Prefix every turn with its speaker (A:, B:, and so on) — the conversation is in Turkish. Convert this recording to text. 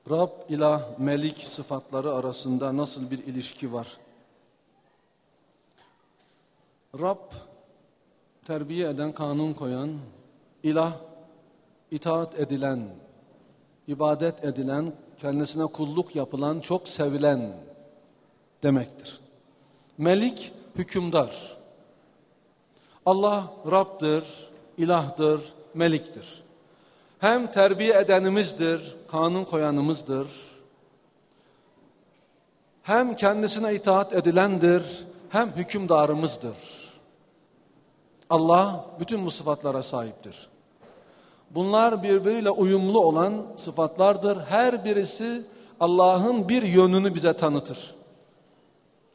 A: Rab, ilah, melik sıfatları arasında nasıl bir ilişki var? Rab, terbiye eden, kanun koyan, ilah, itaat edilen, ibadet edilen, kendisine kulluk yapılan, çok sevilen demektir. Melik, hükümdar. Allah Rab'dır, ilahdır, meliktir. Hem terbiye edenimizdir, kanun koyanımızdır. Hem kendisine itaat edilendir, hem hükümdarımızdır. Allah bütün bu sıfatlara sahiptir. Bunlar birbiriyle uyumlu olan sıfatlardır. Her birisi Allah'ın bir yönünü bize tanıtır.